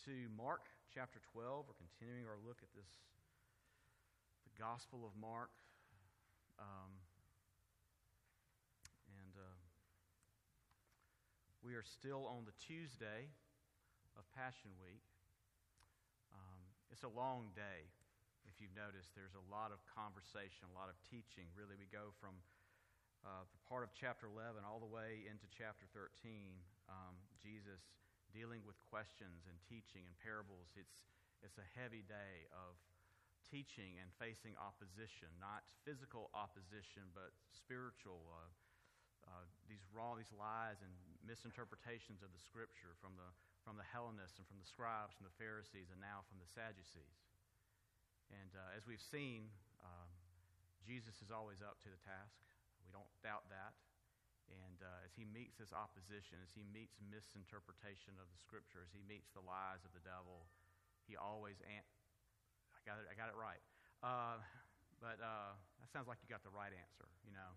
to Mark chapter 12. We're continuing our look at the Gospel of Mark. We are still on the Tuesday of Passion Week. It's a long day. If you've noticed, there's a lot of conversation, a lot of teaching. Really, we go from the part of chapter 11 all the way into chapter 13. Jesus dealing with questions and teaching and parables. It's a heavy day of teaching and facing opposition, not physical opposition, but spiritual. These lies and misinterpretations of the Scripture from the Hellenists and from the scribes, from the Pharisees, and now from the Sadducees. And as we've seen, Jesus is always up to the task. We don't doubt that. And as he meets this opposition, as he meets misinterpretation of the Scripture, as he meets the lies of the devil, he always I got it right. But that sounds like you got the right answer, you know.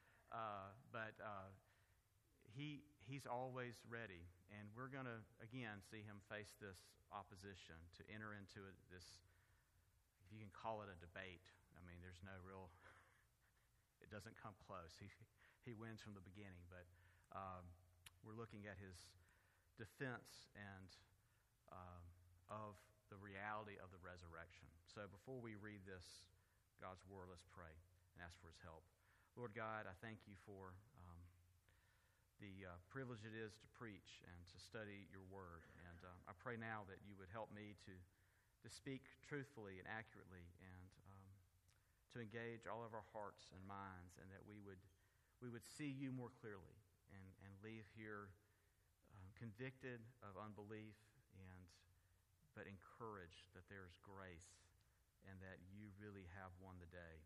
He's always ready, and we're going to again see him face this opposition, to enter into this, if you can call it a debate. I mean, there's no real. It doesn't come close. He wins from the beginning, but we're looking at his defense and of the reality of the resurrection. So before we read this, God's Word, let's pray and ask for his help. Lord God, I thank you for the privilege it is to preach and to study your Word. And I pray now that you would help me to speak truthfully and accurately, and to engage all of our hearts and minds, and that we would see you more clearly and leave here convicted of unbelief, but encouraged that there's grace and that you really have won the day.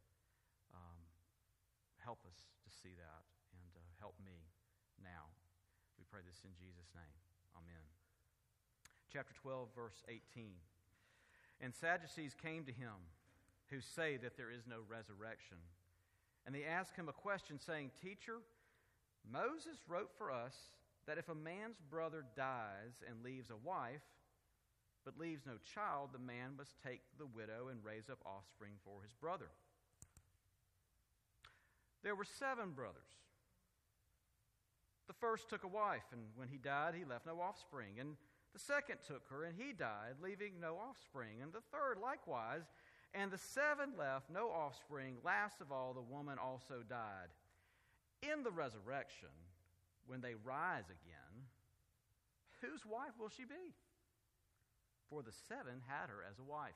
Help us to see that, and help me now. We pray this in Jesus' name. Amen. Chapter 12, verse 18. And Sadducees came to him, who say that there is no resurrection. And they asked him a question, saying, Teacher, Moses wrote for us that if a man's brother dies and leaves a wife, but leaves no child, the man must take the widow and raise up offspring for his brother. There were 7 brothers. The first took a wife, and when he died, he left no offspring. And the second took her, and he died, leaving no offspring. And the third likewise. And the 7 left no offspring. Last of all, the woman also died. In the resurrection, when they rise again, whose wife will she be? For the 7 had her as a wife.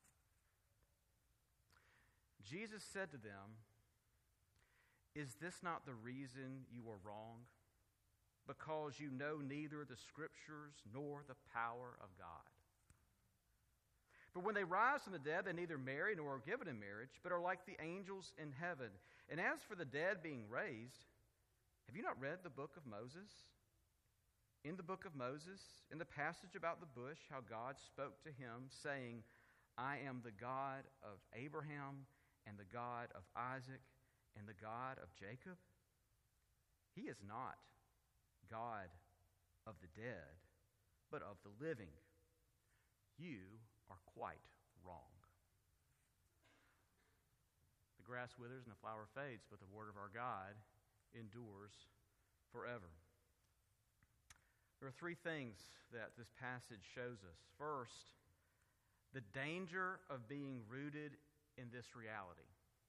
Jesus said to them, Is this not the reason you are wrong? Because you know neither the Scriptures nor the power of God. For when they rise from the dead, they neither marry nor are given in marriage, but are like the angels in heaven. And as for the dead being raised, have you not read the book of Moses? In the book of Moses, in the passage about the bush, how God spoke to him, saying, I am the God of Abraham, and the God of Isaac, and the God of Jacob? He is not God of the dead, but of the living. You are quite wrong. The grass withers and the flower fades, but the word of our God endures forever. There are 3 things that this passage shows us. First, the danger of being rooted in this reality.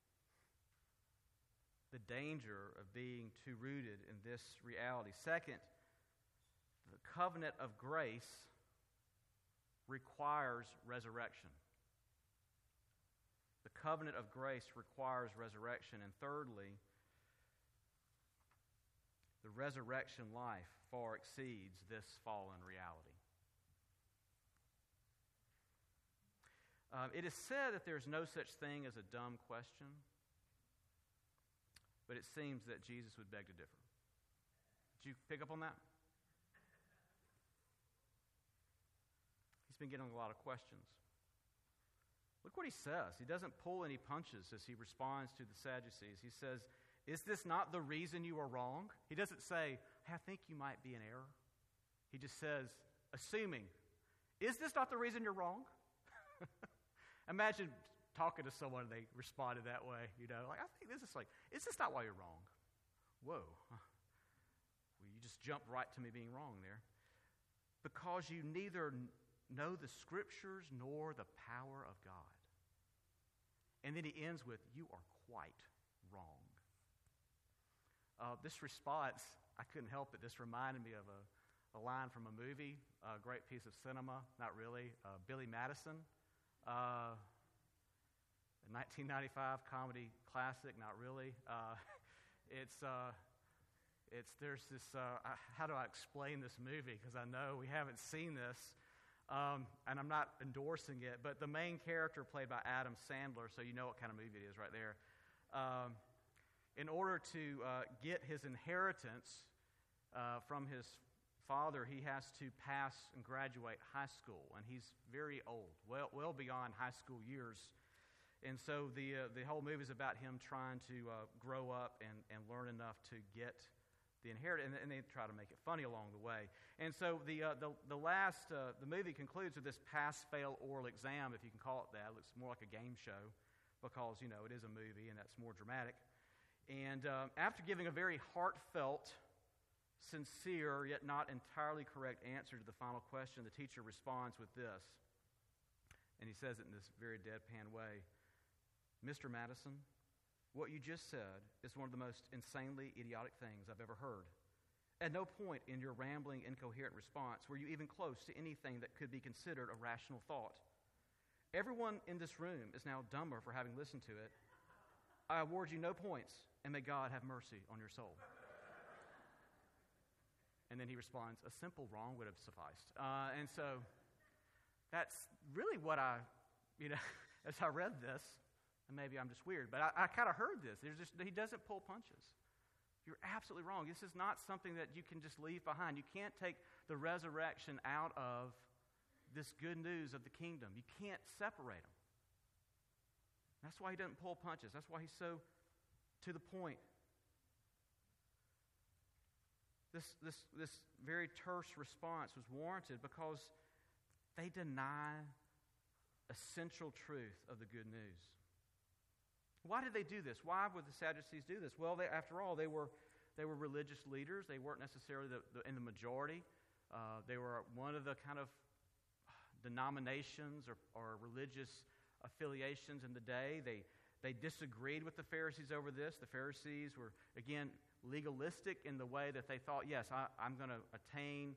The danger of being too rooted in this reality. Second, the covenant of grace requires resurrection. The covenant of grace requires resurrection. And thirdly, the resurrection life far exceeds this fallen reality. It is said that there's no such thing as a dumb question, but it seems that Jesus would beg to differ. Did you pick up on that? He's been getting a lot of questions. Look what he says. He doesn't pull any punches as he responds to the Sadducees. He says, Is this not the reason you are wrong? He doesn't say, hey, I think you might be in error. He just says, assuming, Is this not the reason you're wrong? Imagine talking to someone and they responded that way, like, I think is this not why you're wrong? Whoa. Well, you just jumped right to me being wrong there. Because you neither know the Scriptures nor the power of God. And then he ends with, you are quite wrong. This response, I couldn't help it. This reminded me of a line from a movie, a great piece of cinema, not really, Billy Madison. A 1995 comedy classic, not really. There's this, how do I explain this movie? Because I know we haven't seen this, and I'm not endorsing it, but the main character played by Adam Sandler, so you know what kind of movie it is right there. In order to get his inheritance from his father, he has to pass and graduate high school, and he's very old, well beyond high school years. And so the whole movie is about him trying to grow up and learn enough to get the inheritance, and they try to make it funny along the way. And so the movie concludes with this pass-fail oral exam, if you can call it that. It looks more like a game show because, it is a movie, and that's more dramatic. And after giving a very heartfelt, sincere, yet not entirely correct answer to the final question, the teacher responds with this. And he says it in this very deadpan way. Mr. Madison, what you just said is one of the most insanely idiotic things I've ever heard. At no point in your rambling, incoherent response were you even close to anything that could be considered a rational thought. Everyone in this room is now dumber for having listened to it. I award you no points, and may God have mercy on your soul. And then he responds, a simple wrong would have sufficed. And so that's really what as I read this, and maybe I'm just weird, but I kind of heard this. He doesn't pull punches. You're absolutely wrong. This is not something that you can just leave behind. You can't take the resurrection out of this good news of the kingdom. You can't separate them. That's why he doesn't pull punches. That's why he's so to the point. This very terse response was warranted because they deny essential truth of the good news. Why did they do this? Why would the Sadducees do this? Well, after all, they were religious leaders. They weren't necessarily in the majority. They were one of the kind of denominations or religious affiliations in the day. They disagreed with the Pharisees over this. The Pharisees were, again, legalistic in the way that they thought, yes, I'm going to attain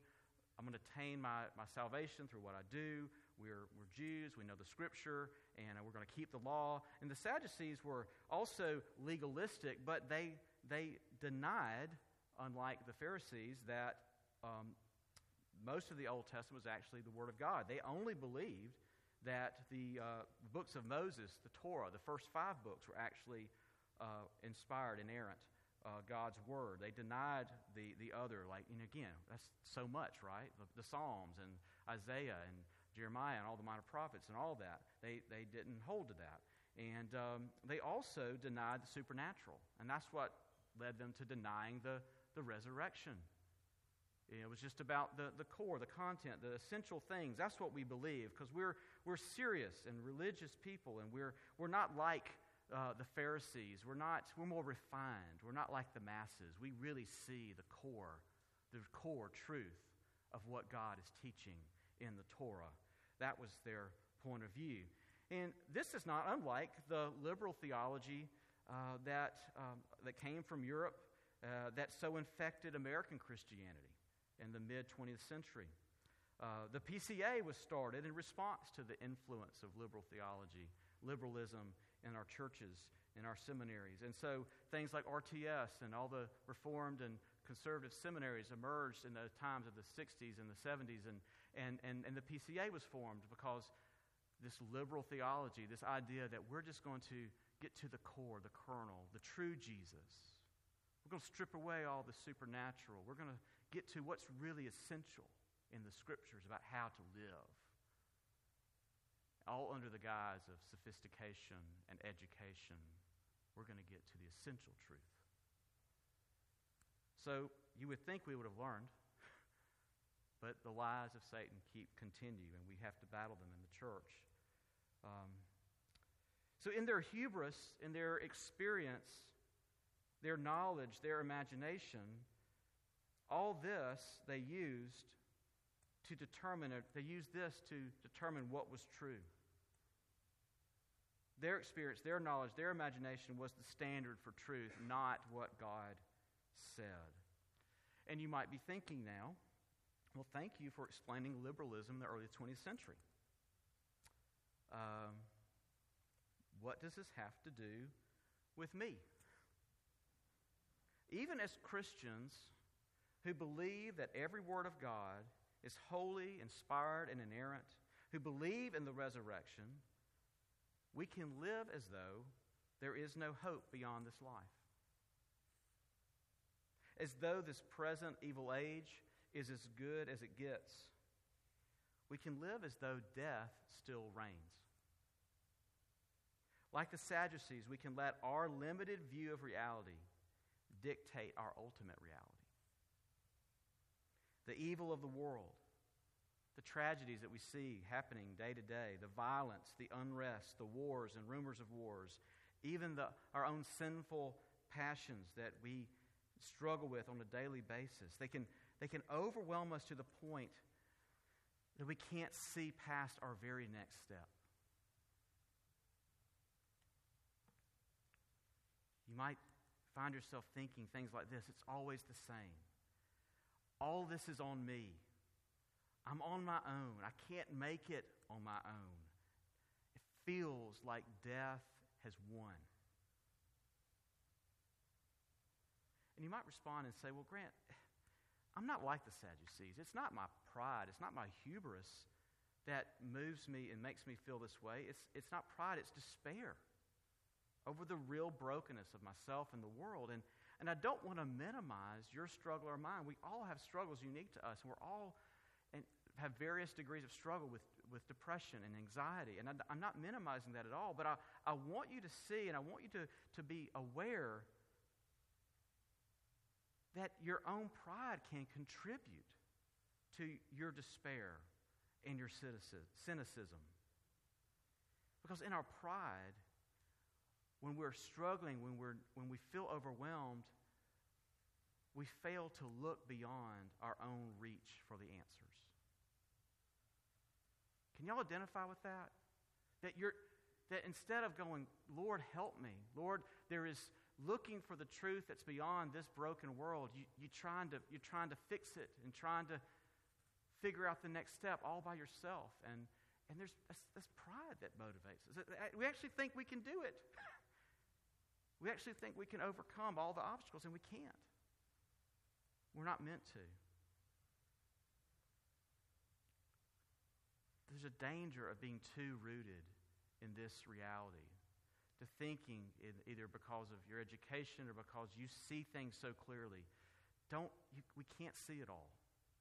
my salvation through what I do. We're Jews, we know the Scripture, and we're going to keep the law. And the Sadducees were also legalistic, but they denied, unlike the Pharisees, that most of the Old Testament was actually the Word of God. They only believed that the books of Moses, the Torah, the first 5 books, were actually inspired, inerrant, God's Word. They denied the other, again, that's so much, right? The Psalms and Isaiah and Jeremiah and all the minor prophets and all that. They didn't hold to that. And they also denied the supernatural. And that's what led them to denying the resurrection. It was just about the core, the content, the essential things. That's what we believe, because we're serious and religious people, and we're not like the Pharisees. We're more refined. We're not like the masses. We really see the core truth of what God is teaching in the Torah. That was their point of view. And this is not unlike the liberal theology that came from Europe that so infected American Christianity in the mid-20th century. The PCA was started in response to the influence of liberal theology, liberalism in our churches, in our seminaries. And so things like RTS and all the Reformed and conservative seminaries emerged in the times of the 60s and the 70s, and the PCA was formed because this liberal theology, this idea that we're just going to get to the core, the kernel, the true Jesus. We're going to strip away all the supernatural. We're going to get to what's really essential in the Scriptures about how to live, all under the guise of sophistication and education. We're going to get to the essential truth. So you would think we would have learned But the lies of Satan continue, and we have to battle them in the church. So in their hubris, in their experience, their knowledge, their imagination, all this they used to determine what was true. Their experience, their knowledge, their imagination was the standard for truth, not what God said. And you might be thinking now, well, thank you for explaining liberalism in the early 20th century. What does this have to do with me? Even as Christians who believe that every word of God is holy, inspired, and inerrant, who believe in the resurrection, we can live as though there is no hope beyond this life. As though this present evil age is as good as it gets. We can live as though death still reigns. Like the Sadducees, we can let our limited view of reality dictate our ultimate reality. The evil of the world, the tragedies that we see happening day to day, the violence, the unrest, the wars and rumors of wars, even our own sinful passions that we struggle with on a daily basis, they can overwhelm us to the point that we can't see past our very next step. You might find yourself thinking things like this: it's always the same. All this is on me. I'm on my own. I can't make it on my own. It feels like death has won. And you might respond and say, well, Grant, I'm not like the Sadducees. It's not my pride. It's not my hubris that moves me and makes me feel this way. It's not pride. It's despair over the real brokenness of myself and the world. And I don't want to minimize your struggle or mine. We all have struggles unique to us, and we're all have various degrees of struggle with depression and anxiety. And I'm not minimizing that at all, but I want you to see, and I want you to be aware that your own pride can contribute to your despair and your cynicism. Because in our pride, when we're struggling, when we feel overwhelmed, we fail to look beyond our own reach for the answers. Can y'all identify with that? That instead of going, Lord, help me, Lord, there is looking for the truth that's beyond this broken world, you're trying to fix it and trying to figure out the next step all by yourself. And there's that's pride that motivates us. We actually think we can do it. We actually think we can overcome all the obstacles, and we can't. We're not meant to. There's a danger of being too rooted in this reality, to thinking either because of your education or because you see things so clearly. We can't see it all.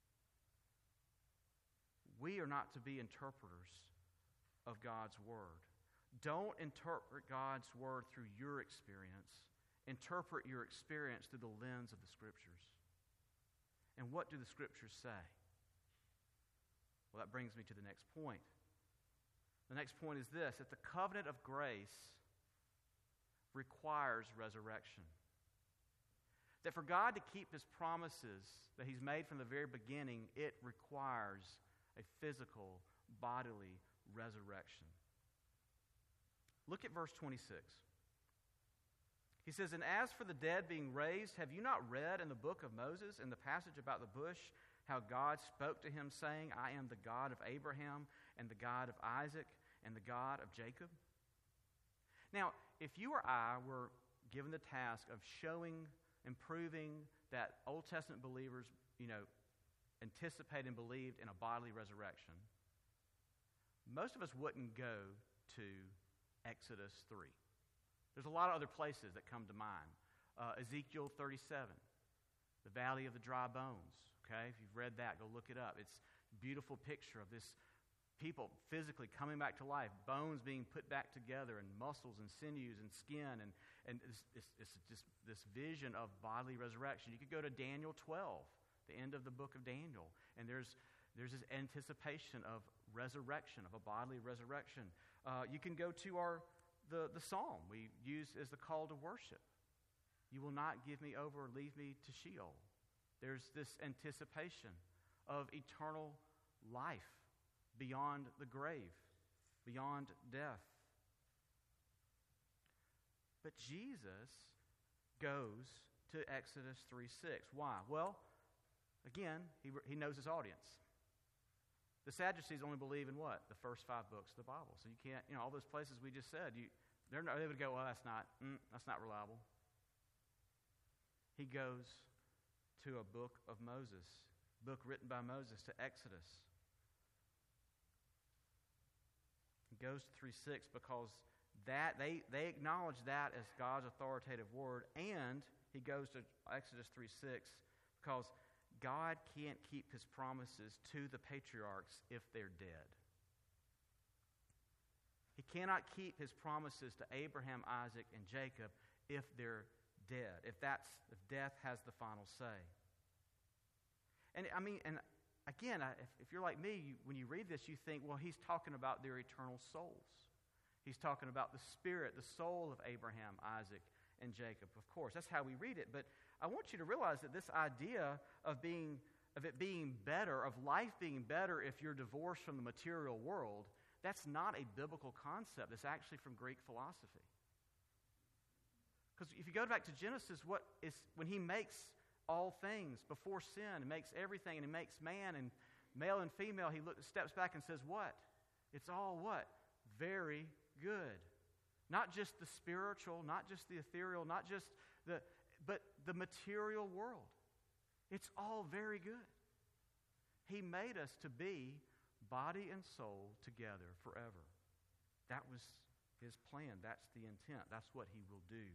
We are not to be interpreters of God's Word. Don't interpret God's Word through your experience. Interpret your experience through the lens of the Scriptures. And what do the Scriptures say? Well, that brings me to the next point. The next point is this: that the covenant of grace requires resurrection. That for God to keep His promises that He's made from the very beginning, it requires a physical, bodily resurrection. Look at verse 26. He says, "And as for the dead being raised, have you not read in the book of Moses, in the passage about the bush, how God spoke to him, saying, I am the God of Abraham, and the God of Isaac, and the God of Jacob?" Now, if you or I were given the task of showing and proving that Old Testament believers, anticipated and believed in a bodily resurrection, most of us wouldn't go to Exodus 3. There's a lot of other places that come to mind. Ezekiel 37, the valley of the dry bones. Okay, if you've read that, go look it up. It's a beautiful picture of this people physically coming back to life, bones being put back together, and muscles and sinews and skin, and it's just this vision of bodily resurrection. You could go to Daniel 12, the end of the book of Daniel. And there's this anticipation of resurrection, of a bodily resurrection. You can go to the psalm we use as the call to worship. You will not give me over or leave me to Sheol. There's this anticipation of eternal life beyond the grave, beyond death. But Jesus goes to Exodus 3:6. Why? Well, again, he knows his audience. The Sadducees only believe in what? The first 5 books of the Bible. So you can't, all those places we just said, they would go, well, that's not reliable. He goes to a book of Moses, book written by Moses, to Exodus. He goes to 3:6 because that they acknowledge that as God's authoritative word, and he goes to Exodus 3:6 because God can't keep his promises to the patriarchs if they're dead. He cannot keep his promises to Abraham, Isaac, and Jacob if they're dead, if death has the final say. And again, if you're like me, when you read this, you think, well, he's talking about their eternal souls. He's talking about the spirit, the soul of Abraham, Isaac, and Jacob. Of course, that's how we read it. But I want you to realize that this idea of it being better, of life being better if you're divorced from the material world, that's not a biblical concept. It's actually from Greek philosophy. Because if you go back to Genesis, when he makes all things before sin, and makes everything, and he makes man and male and female, he steps back and says what? It's all what? Very good. Not just the spiritual, not just the ethereal, but the material world. It's all very good. He made us to be body and soul together forever. That was his plan. That's the intent. That's what he will do.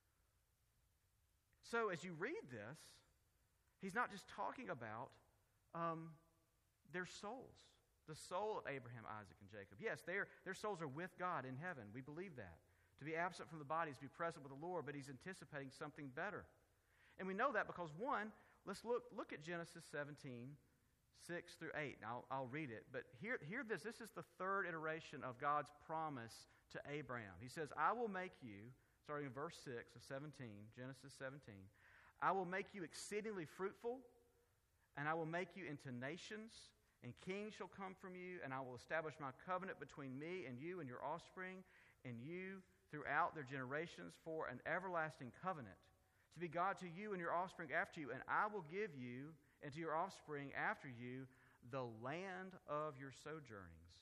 So as you read this, he's not just talking about their souls. The soul of Abraham, Isaac, and Jacob. Yes, their souls are with God in heaven. We believe that. To be absent from the body is to be present with the Lord, but he's anticipating something better. And we know that because, one, let's look at Genesis 17, 6 through 8. Now, I'll read it, but hear this. This is the third iteration of God's promise to Abraham. He says, I will make you, starting in verse 6 of 17, Genesis 17, I will make you exceedingly fruitful, and I will make you into nations, and kings shall come from you, and I will establish my covenant between me and you and your offspring, and you throughout their generations for an everlasting covenant, to be God to you and your offspring after you, and I will give you and to your offspring after you the land of your sojournings.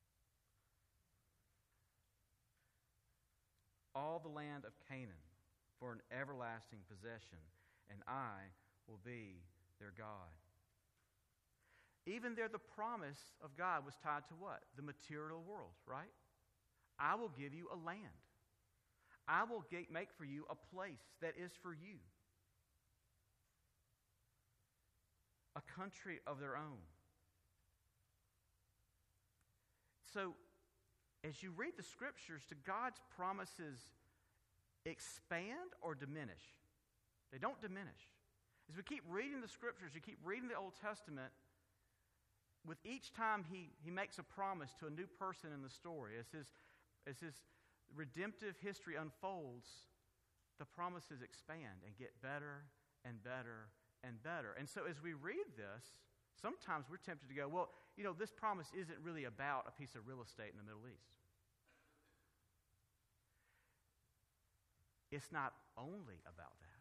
All the land of Canaan for an everlasting possession, and I will be their God. Even there, the promise of God was tied to what? The material world, right? I will give you a land. I will make for you a place that is for you. A country of their own. So, as you read the scriptures, do God's promises expand or diminish? They don't diminish. As we keep reading the scriptures, you keep reading the Old Testament, with each time he makes a promise to a new person in the story, as his redemptive history unfolds, the promises expand and get better and better and better. And so as we read this, sometimes we're tempted to go, well, this promise isn't really about a piece of real estate in the Middle East. It's not only about that.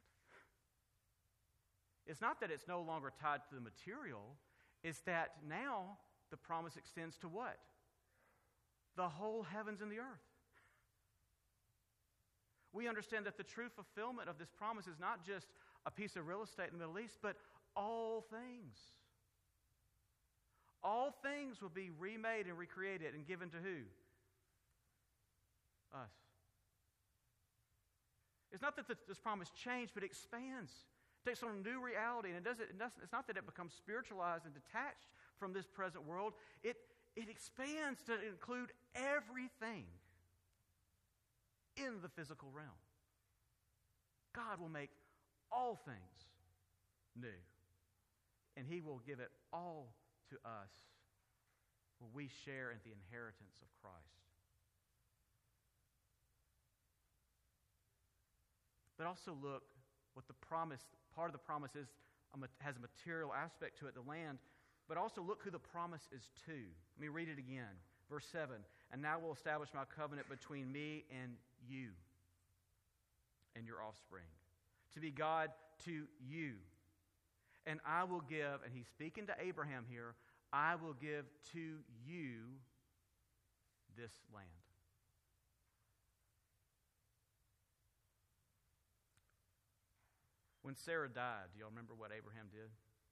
It's not that it's no longer tied to the material. It's that now the promise extends to what? The whole heavens and the earth. We understand that the true fulfillment of this promise is not just a piece of real estate in the Middle East, but all things. All things will be remade and recreated and given to who? Us. It's not that this promise changed, but it expands. It takes on a new reality, and it's not that it becomes spiritualized and detached from this present world. It expands to include everything in the physical realm. God will make all things new. and He will give it all to us where we share in the inheritance of Christ. But also look what the promise, part of the promise is, has a material aspect to it, the land, but also look who the promise is to. Let me read it again. Verse 7, and now will establish my covenant between me and you and your offspring, to be God to you. And I will give, and he's speaking to Abraham here, I will give to you this land. When Sarah died, do y'all remember what Abraham did?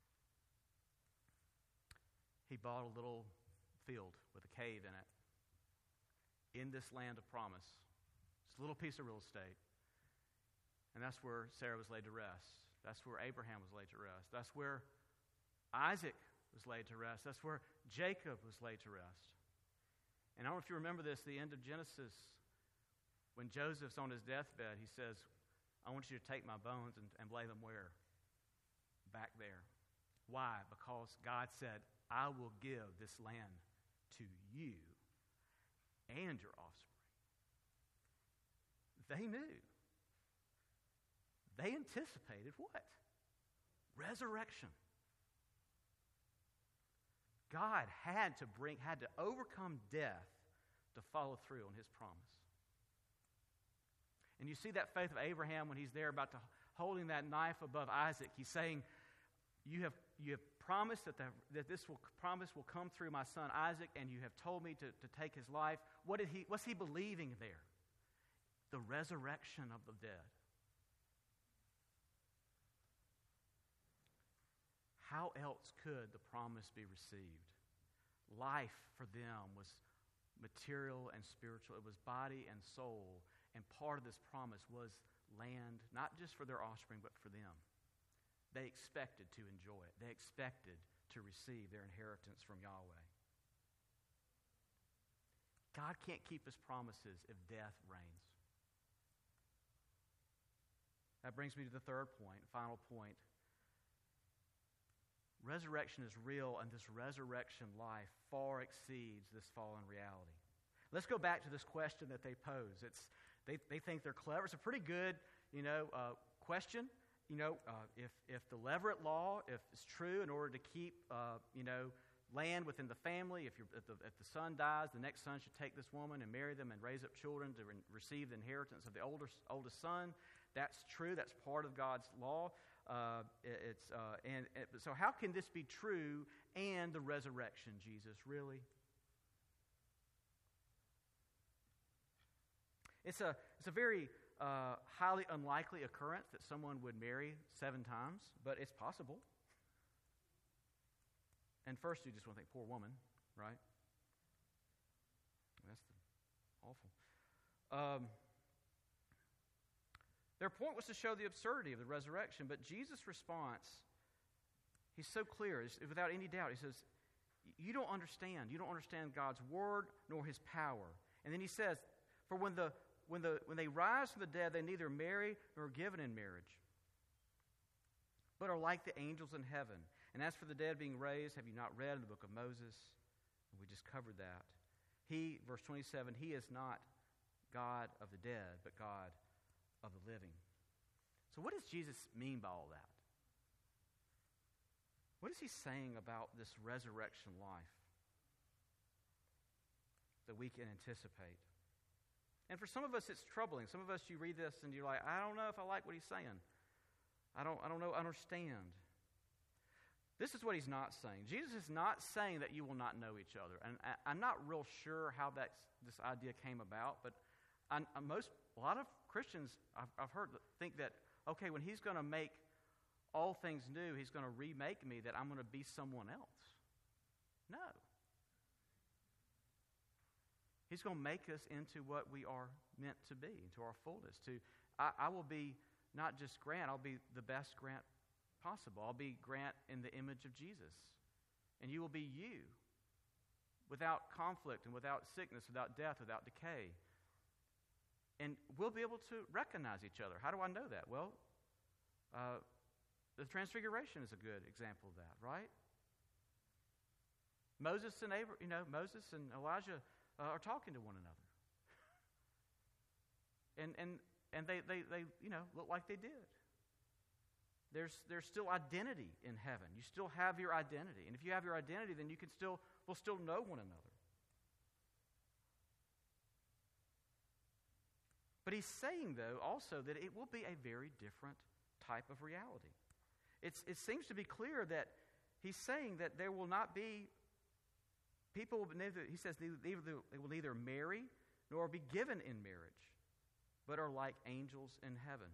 He bought a little field with a cave in it in this land of promise. It's a little piece of real estate. And that's where Sarah was laid to rest. That's where Abraham was laid to rest. That's where Isaac was laid to rest. That's where Jacob was laid to rest. And I don't know if you remember this, the end of Genesis, when Joseph's on his deathbed, he says, I want you to take my bones and lay them where? Back there. Why? Because God said, I will give this land to you and your offspring. They knew. They anticipated what? Resurrection. God had to overcome death to follow through on His promise. And you see that faith of Abraham when he's there about to holding that knife above Isaac. He's saying, you have promised that this promise will come through my son Isaac, and you have told me to take his life. What's he believing there? The resurrection of the dead. How else could the promise be received? Life for them was material and spiritual. It was body and soul. And part of this promise was land, not just for their offspring, but for them. They expected to enjoy it. They expected to receive their inheritance from Yahweh. God can't keep His promises if death reigns. That brings me to the third point, final point. Resurrection is real, and this resurrection life far exceeds this fallen reality. Let's go back to this question that they pose. They think they're clever. It's a pretty good, question. If the Levirate law, if it's true, in order to keep, land within the family, if the son dies, the next son should take this woman and marry them and raise up children to receive the inheritance of the oldest son. That's true. That's part of God's law. So how can this be true and the resurrection, Jesus? Really? It's a very highly unlikely occurrence that someone would marry 7 times, but it's possible. And first, you just want to think, poor woman, right? That's awful. Their point was to show the absurdity of the resurrection, but Jesus' response, he's so clear, without any doubt. He says, you don't understand. You don't understand God's word nor His power. And then he says, for when they rise from the dead, they neither marry nor are given in marriage, but are like the angels in heaven. And as for the dead being raised, have you not read in the book of Moses? And we just covered that. He, verse 27, He is not God of the dead, but God of the living. So what does Jesus mean by all that? What is He saying about this resurrection life that we can anticipate? And for some of us, it's troubling. Some of us, you read this and you're like, I don't know if I like what He's saying. I don't understand. This is what He's not saying. Jesus is not saying that you will not know each other. And I'm not real sure how this idea came about, but a lot of Christians I've heard think that, okay, when He's going to make all things new, He's going to remake me, that I'm going to be someone else. No. He's going to make us into what we are meant to be, into our fullness. I will be not just Grant, I'll be the best Grant possible. I'll be Grant in the image of Jesus. And you will be you, without conflict and without sickness, without death, without decay. And we'll be able to recognize each other. How do I know that? Well, The Transfiguration is a good example of that, right? Moses and Elijah are talking to one another, and they look like they did. There's still identity in heaven. You still have your identity, and if you have your identity, then we'll still know one another. But he's saying, though, also that it will be a very different type of reality. It seems to be clear that he's saying that there will not be people. He says they will neither marry nor be given in marriage, but are like angels in heaven.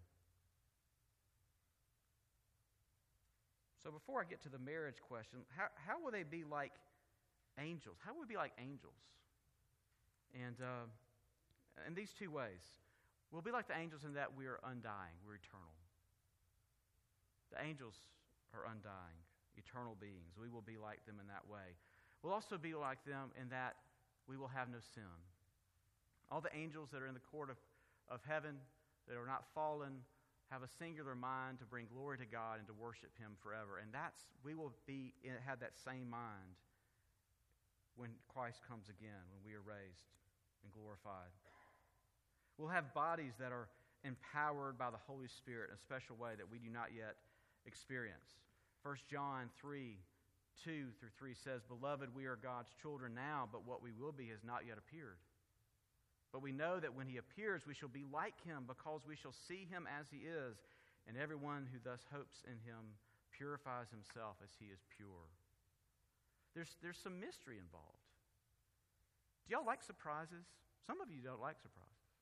So before I get to the marriage question, how will they be like angels? How will we be like angels? And in these two ways, we'll be like the angels in that we are undying, we're eternal. The angels are undying, eternal beings. We will be like them in that way. We'll also be like them in that we will have no sin. All the angels that are in the court of heaven that are not fallen have a singular mind to bring glory to God and to worship Him forever. And we will have that same mind when Christ comes again, when we are raised and glorified. We'll have bodies that are empowered by the Holy Spirit in a special way that we do not yet experience. 1 John 3:2-3 says, "Beloved, we are God's children now, but what we will be has not yet appeared. But we know that when He appears, we shall be like Him, because we shall see Him as He is. And everyone who thus hopes in Him purifies himself as He is pure." There's some mystery involved. Do y'all like surprises? Some of you don't like surprises.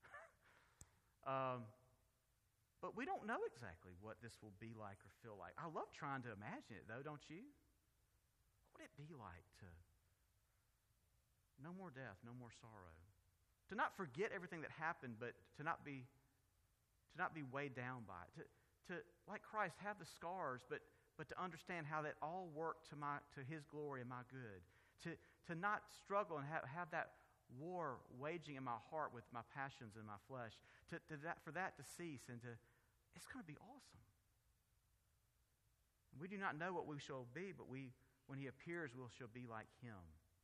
But we don't know exactly what this will be like or feel like. I love trying to imagine it, though, don't you? What would it be like to no more death, no more sorrow? To not forget everything that happened, but to not be weighed down by it. To like Christ, have the scars, but to understand how that all worked to His glory and my good. To not struggle and have that war waging in my heart with my passions and my flesh. For that to cease and it's going to be awesome. We do not know what we shall be, but when He appears, we shall be like Him.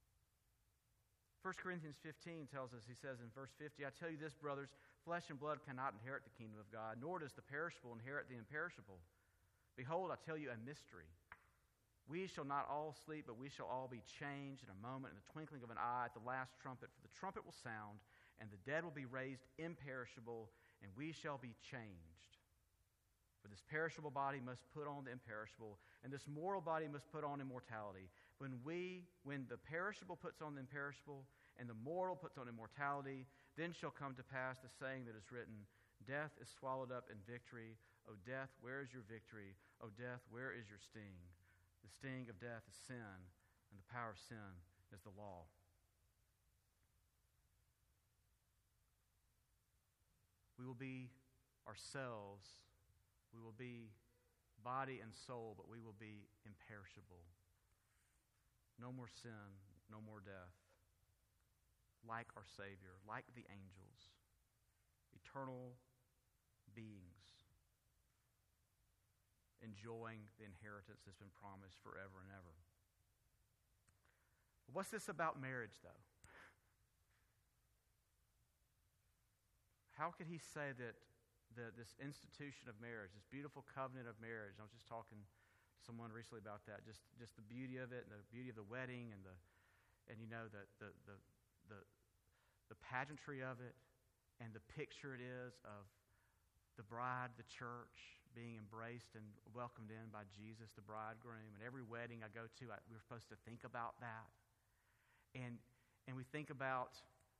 1 Corinthians 15 tells us, he says in verse 50, "I tell you this, brothers, flesh and blood cannot inherit the kingdom of God, nor does the perishable inherit the imperishable. Behold, I tell you a mystery. We shall not all sleep, but we shall all be changed in a moment, in the twinkling of an eye, at the last trumpet. For the trumpet will sound, and the dead will be raised imperishable, and we shall be changed. For this perishable body must put on the imperishable, and this mortal body must put on immortality. When the perishable puts on the imperishable, and the mortal puts on immortality, then shall come to pass the saying that is written, Death is swallowed up in victory. O death, where is your victory? O death, where is your sting? The sting of death is sin, and the power of sin is the law." We will be ourselves. We will be body and soul, but we will be imperishable. No more sin, no more death. Like our Savior, like the angels. Eternal beings. Enjoying the inheritance that's been promised forever and ever. What's this about marriage, though? How could he say that this institution of marriage, this beautiful covenant of marriage, I was just talking to someone recently about that, just the beauty of it, and the beauty of the wedding, and the pageantry of it, and the picture it is of the bride, the church, being embraced and welcomed in by Jesus, the bridegroom. And every wedding I go to, we're supposed to think about that. And we think about,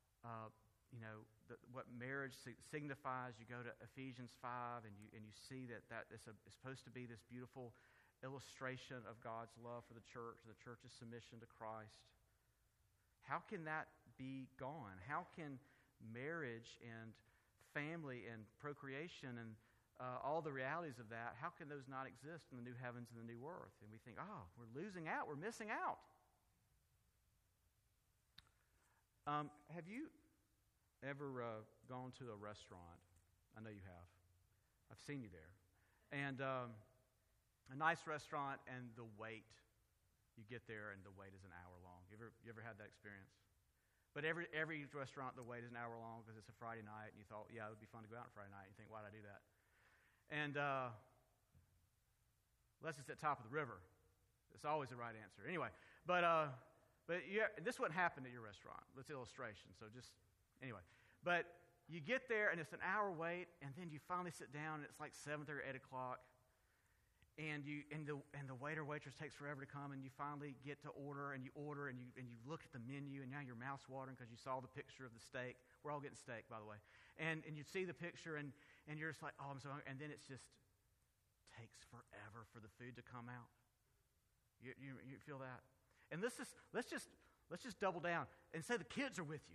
what marriage signifies. You go to Ephesians 5, and you see that is supposed to be this beautiful illustration of God's love for the church's submission to Christ. How can that be gone? How can marriage and family and procreation and all the realities of that, how can those not exist in the new heavens and the new earth? And we think, we're losing out, we're missing out. Have you ever gone to a restaurant? I know you have. I've seen you there. And A nice restaurant and the wait. You get there and the wait is an hour long. You ever had that experience? But every restaurant, the wait is an hour long because it's a Friday night, and you thought, yeah, it would be fun to go out on Friday night. You think, why did I do that? And unless it's at top of the river. It's always the right answer. Anyway, but this wouldn't happen at your restaurant. Let's illustration. So anyway. But you get there, and it's an hour wait, and then you finally sit down, and it's like 7:30 or 8 o'clock. And the waiter waitress takes forever to come, and you finally get to order, and you look at the menu, and now your mouth's watering because you saw the picture of the steak. We're all getting steak, by the way. And you see the picture, and you're just like, oh, I'm so hungry. And then it's just takes forever for the food to come out. You feel that? And let's just double down and say the kids are with you.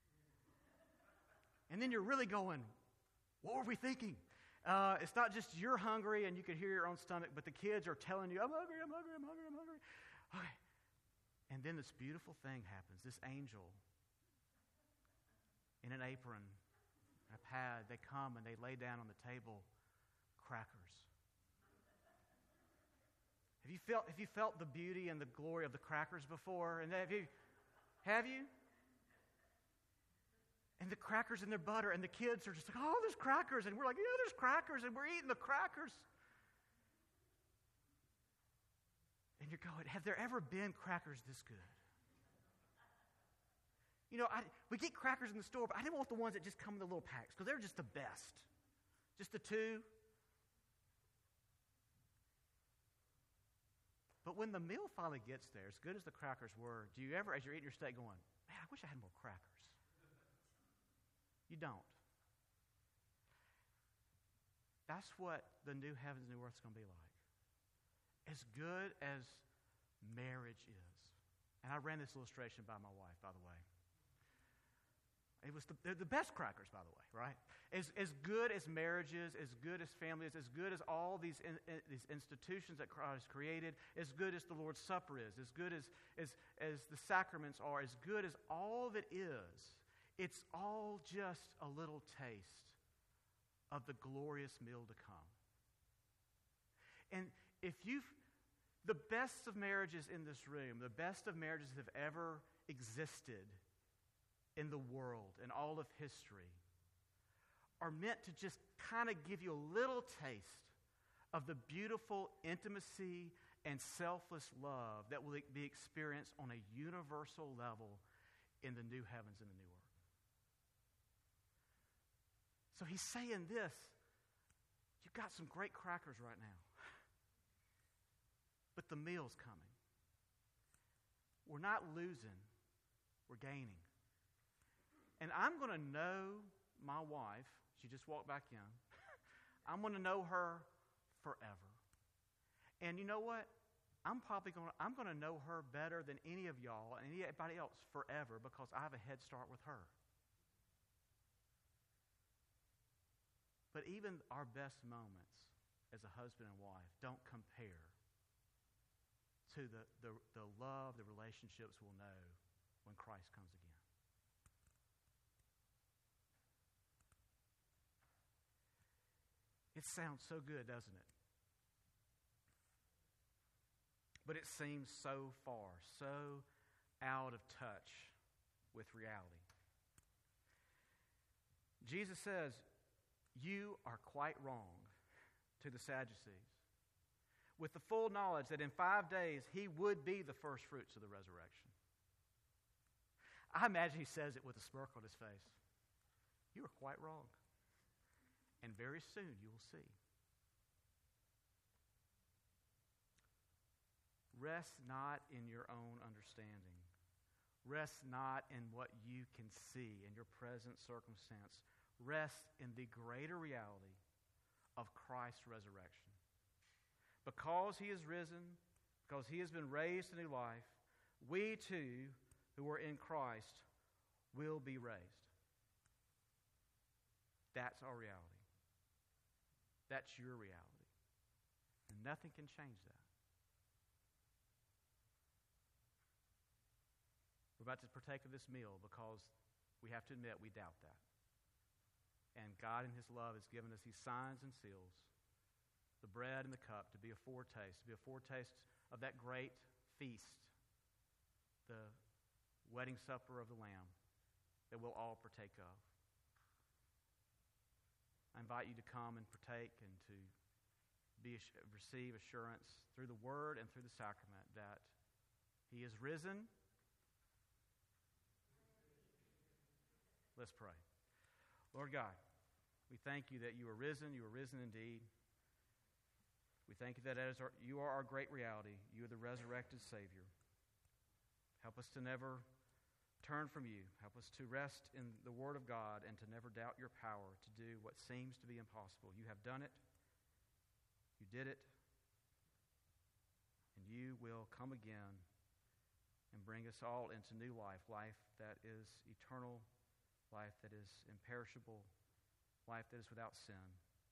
And then you're really going, what were we thinking? It's not just you're hungry and you can hear your own stomach, but the kids are telling you, I'm hungry. Okay. And then this beautiful thing happens. This angel in an apron, a pad, they come and they lay down on the table crackers. Have you felt the beauty and the glory of the crackers before? And have you? And the crackers and their butter, and the kids are just like, oh, there's crackers. And we're like, yeah, there's crackers, and we're eating the crackers. And you're going, have there ever been crackers this good? You know, we get crackers in the store, but I didn't want the ones that just come in the little packs, because they're just the best. Just the two. But when the meal finally gets there, as good as the crackers were, do you ever, as you're eating your steak, going, man, I wish I had more crackers? You don't. That's what the new heavens and new earth is going to be like. As good as marriage is. And I ran this illustration by my wife, by the way. It was the best crackers, by the way, right? As good as marriage is, as good as family is, as good as all these institutions that Christ created, as good as the Lord's Supper is, as good as the sacraments are, as good as all of it is, it's all just a little taste of the glorious meal to come. And the best of marriages in this room, the best of marriages that have ever existed in the world, in all of history, are meant to just kind of give you a little taste of the beautiful intimacy and selfless love that will be experienced on a universal level in the new heavens and the new earth. So he's saying this, you've got some great crackers right now, but the meal's coming. We're not losing, we're gaining. And I'm going to know my wife, she just walked back in, I'm going to know her forever. And you know what? I'm going to know her better than any of y'all and anybody else forever because I have a head start with her. But even our best moments as a husband and wife don't compare to the love, the relationships we'll know when Christ comes again. It sounds so good, doesn't it? But it seems so far, so out of touch with reality. Jesus says, you are quite wrong to the Sadducees, with the full knowledge that in 5 days he would be the first fruits of the resurrection. I imagine he says it with a smirk on his face. You are quite wrong. And very soon you will see. Rest not in your own understanding. Rest not in what you can see in your present circumstance. Rest in the greater reality of Christ's resurrection. Because he is risen, because he has been raised to new life, we too, who are in Christ, will be raised. That's our reality. That's your reality. And nothing can change that. We're about to partake of this meal because we have to admit we doubt that. And God in his love has given us these signs and seals the bread and the cup to be a foretaste of that great feast, the wedding supper of the Lamb that we'll all partake of. I invite you to come and partake and to receive assurance through the Word and through the sacrament that He is risen. Let's pray. Lord God, we thank you that you are risen indeed. We thank you that you are our great reality. You are the resurrected Savior. Help us to never turn from you. Help us to rest in the Word of God and to never doubt your power to do what seems to be impossible. You have done it. You did it. And you will come again and bring us all into new life, life that is eternal, life that is imperishable, life that is without sin.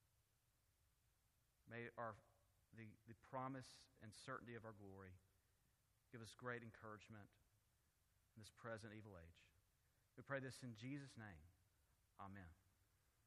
May the promise and certainty of our glory give us great encouragement in this present evil age. We pray this in Jesus' name. Amen.